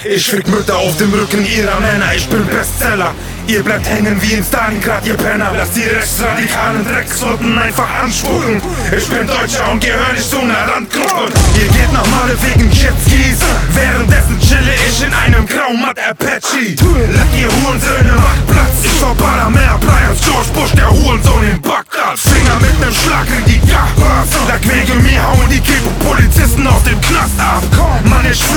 Ich fick Mütter auf dem Rücken ihrer Männer, ich bin Bestseller. Ihr bleibt hängen wie in Stalingrad, ihr Penner. Lasst die rechtsradikalen Dreckslotten einfach anspucken. Ich bin Deutscher und gehör nicht zu einer Randgruppe. Ihr geht nach Male wegen Jetskis, währenddessen chille ich in einem Graumatt Apache. Lasst ihr Hurensöhne, macht Platz. Ich verballer mehr Blei als George Bush, der Hurensohn in Bagdad. Finger mit nem Schlag in die Gabas. Lag wegen mir hauen die Polizisten aus dem Knast ab. Mann, ich